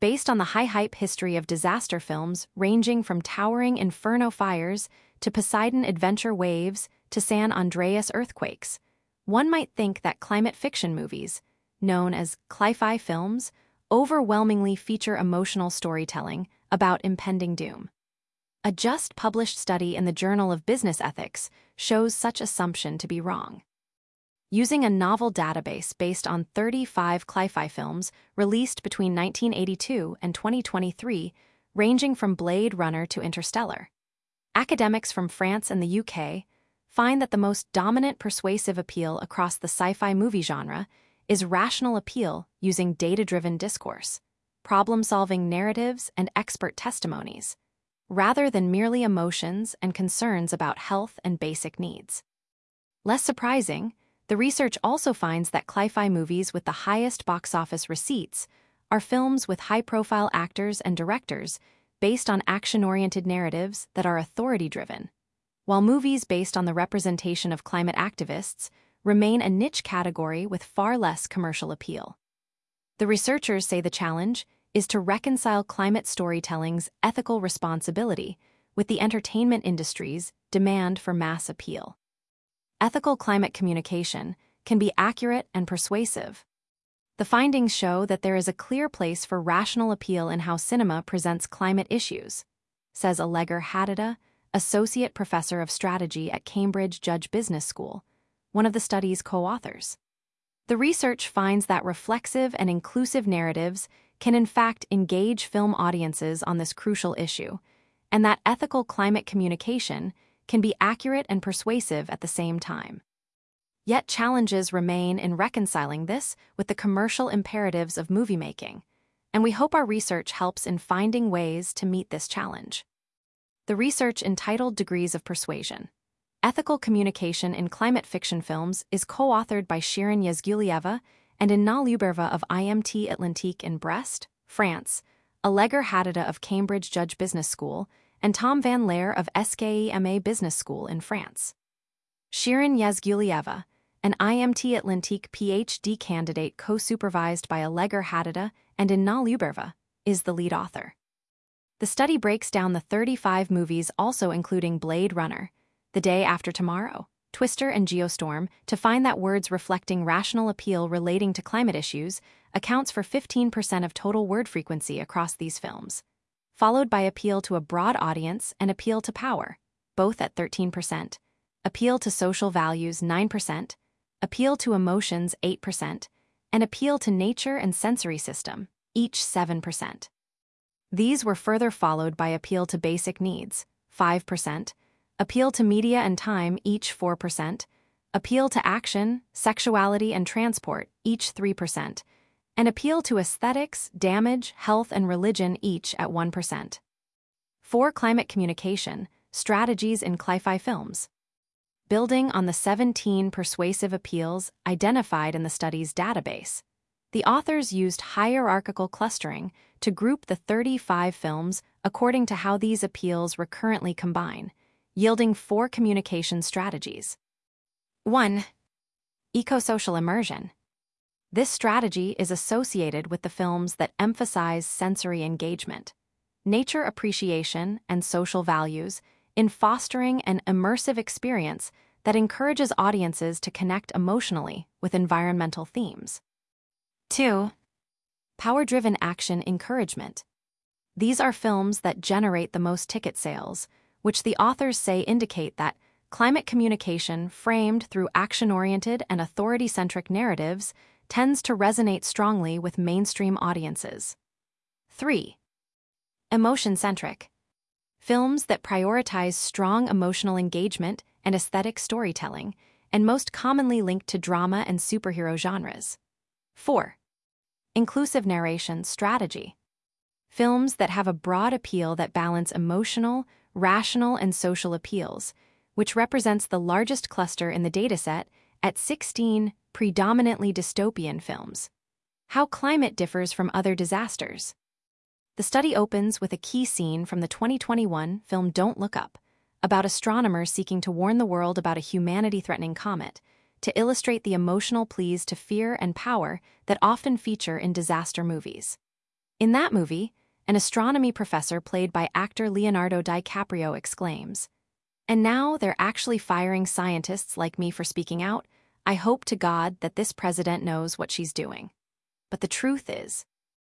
based on the high-hype history of disaster films ranging from towering inferno fires to Poseidon adventure waves to San Andreas earthquakes. One might think that climate fiction movies, known as cli-fi films, overwhelmingly feature emotional storytelling about impending doom. A just-published study in the Journal of Business Ethics shows such assumption to be wrong. Using a novel database based on 35 cli-fi films released between 1982 and 2023, ranging from Blade Runner to Interstellar, academics from France and the UK find that the most dominant persuasive appeal across the sci-fi movie genre is rational appeal using data-driven discourse, problem-solving narratives, and expert testimonies, rather than merely emotions and concerns about health and basic needs. Less surprising, the research also finds that cli-fi movies with the highest box office receipts are films with high-profile actors and directors based on action-oriented narratives that are authority-driven, while movies based on the representation of climate activists remain a niche category with far less commercial appeal. The researchers say the challenge is to reconcile climate storytelling's ethical responsibility with the entertainment industry's demand for mass appeal. Ethical climate communication can be accurate and persuasive. The findings show that there is a clear place for rational appeal in how cinema presents climate issues, says Allegra Haddada, Associate Professor of Strategy at Cambridge Judge Business School, one of the study's co-authors. The research finds that reflexive and inclusive narratives can in fact engage film audiences on this crucial issue, and that ethical climate communication can be accurate and persuasive at the same time. Yet challenges remain in reconciling this with the commercial imperatives of movie making, and we hope our research helps in finding ways to meet this challenge. The research entitled Degrees of Persuasion: Ethical Communication in Climate Fiction Films is co-authored by Shirin Yazgulieva and Inna Lyuberva of IMT Atlantique in Brest, France, Allegra Haddada of Cambridge Judge Business School, and Tom Van Laer of SKE-MA Business School in France. Shirin Yazgulieva, an IMT Atlantique PhD candidate co-supervised by Allegra Haddada and Inna Lyuberva, is the lead author. The study breaks down the 35 movies, also including Blade Runner, The Day After Tomorrow, Twister, and Geostorm, to find that words reflecting rational appeal relating to climate issues accounts for 15% of total word frequency across these films, followed by appeal to a broad audience and appeal to power, both at 13%, appeal to social values 9%, appeal to emotions 8%, and appeal to nature and sensory system, each 7%. These were further followed by appeal to basic needs, 5%, appeal to media and time, each 4%, appeal to action, sexuality, and transport, each 3%, and appeal to aesthetics, damage, health, and religion, each at 1%. For climate communication, strategies in cli-fi films. Building on the 17 persuasive appeals identified in the study's database, the authors used hierarchical clustering to group the 35 films according to how these appeals recurrently combine, yielding 4 communication strategies. 1. Eco-social immersion. This strategy is associated with the films that emphasize sensory engagement, nature appreciation, and social values in fostering an immersive experience that encourages audiences to connect emotionally with environmental themes. 2. Power-driven action encouragement. These are films that generate the most ticket sales, which the authors say indicate that climate communication framed through action-oriented and authority-centric narratives tends to resonate strongly with mainstream audiences. 3. Emotion-centric. Films that prioritize strong emotional engagement and aesthetic storytelling, and most commonly linked to drama and superhero genres. 4. Inclusive narration strategy. Films that have a broad appeal that balance emotional, rational, and social appeals, which represents the largest cluster in the dataset at 16 predominantly dystopian films. How climate differs from other disasters. The study opens with a key scene from the 2021 film Don't Look Up, about astronomers seeking to warn the world about a humanity-threatening comet, to illustrate the emotional pleas to fear and power that often feature in disaster movies. In that movie, an astronomy professor played by actor Leonardo DiCaprio exclaims, "And now they're actually firing scientists like me for speaking out. I hope to God that this president knows what she's doing." But the truth is,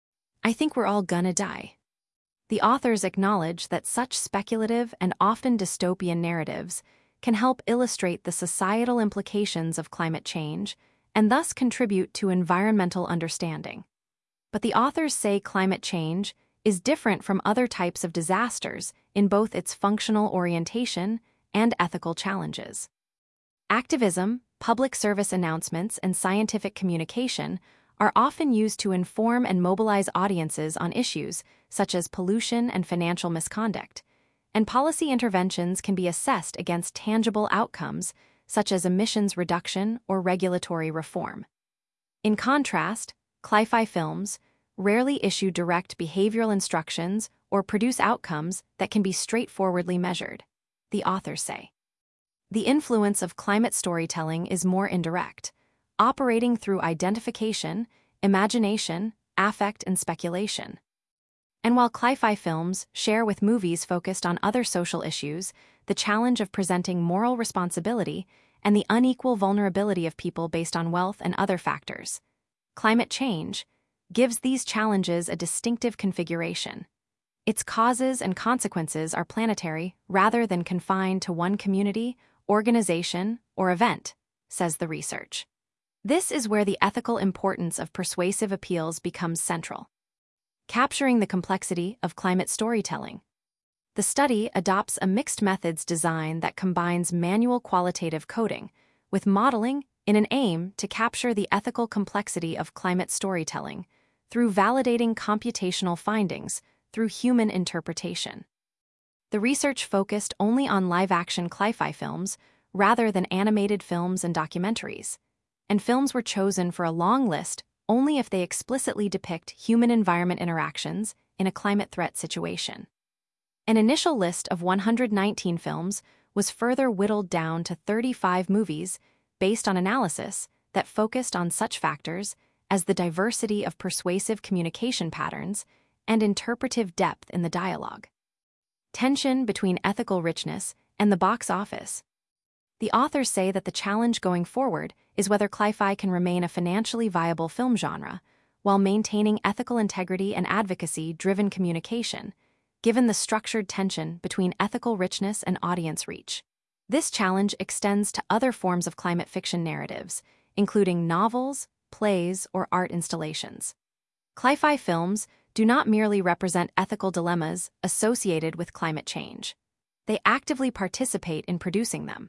I think we're all gonna die. The authors acknowledge that such speculative and often dystopian narratives can help illustrate the societal implications of climate change and thus contribute to environmental understanding. But the authors say climate change is different from other types of disasters in both its functional orientation and ethical challenges. Activism, public service announcements, and scientific communication are often used to inform and mobilize audiences on issues such as pollution and financial misconduct, and policy interventions can be assessed against tangible outcomes such as emissions reduction or regulatory reform. In contrast, cli-fi films rarely issue direct behavioral instructions or produce outcomes that can be straightforwardly measured, the authors say. The influence of climate storytelling is more indirect, operating through identification, imagination, affect, and speculation. And while cli-fi films share with movies focused on other social issues the challenge of presenting moral responsibility and the unequal vulnerability of people based on wealth and other factors, climate change gives these challenges a distinctive configuration. Its causes and consequences are planetary rather than confined to one community, organization, or event, says the research. This is where the ethical importance of persuasive appeals becomes central. Capturing the complexity of climate storytelling. The study adopts a mixed methods design that combines manual qualitative coding with modeling in an aim to capture the ethical complexity of climate storytelling through validating computational findings through human interpretation. The research focused only on live-action cli-fi films rather than animated films and documentaries, and films were chosen for a long list only if they explicitly depict human-environment interactions in a climate threat situation. An initial list of 119 films was further whittled down to 35 movies based on analysis that focused on such factors as the diversity of persuasive communication patterns and interpretive depth in the dialogue. Tension between ethical richness and the box office. The authors say that the challenge going forward is whether cli-fi can remain a financially viable film genre while maintaining ethical integrity and advocacy-driven communication, given the structured tension between ethical richness and audience reach. This challenge extends to other forms of climate fiction narratives, including novels, plays, or art installations. Cli-fi films do not merely represent ethical dilemmas associated with climate change. They actively participate in producing them.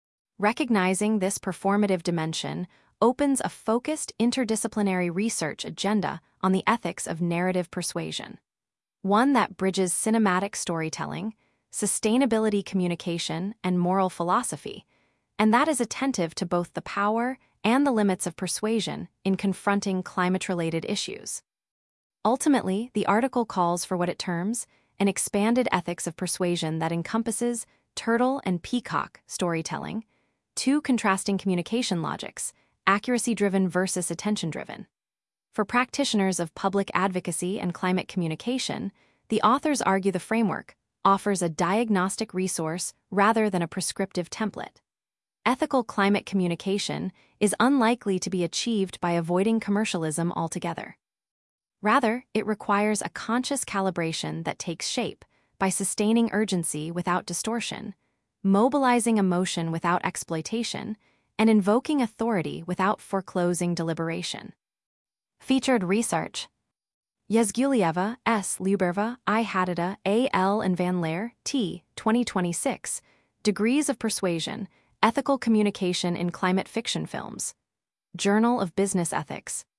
Recognizing this performative dimension opens a focused interdisciplinary research agenda on the ethics of narrative persuasion, one that bridges cinematic storytelling, sustainability communication, and moral philosophy, and that is attentive to both the power and the limits of persuasion in confronting climate-related issues. Ultimately, the article calls for what it terms an expanded ethics of persuasion that encompasses turtle and peacock storytelling, two contrasting communication logics, accuracy-driven versus attention-driven. For practitioners of public advocacy and climate communication, the authors argue the framework offers a diagnostic resource rather than a prescriptive template. Ethical climate communication is unlikely to be achieved by avoiding commercialism altogether. Rather, it requires a conscious calibration that takes shape by sustaining urgency without distortion, mobilizing emotion without exploitation, and invoking authority without foreclosing deliberation. Featured research: Yazgulieva, S. Lyuberva, I. Hadida, A. L. and Van Laer, T. 2026, Degrees of Persuasion, Ethical Communication in Climate Fiction Films. Journal of Business Ethics.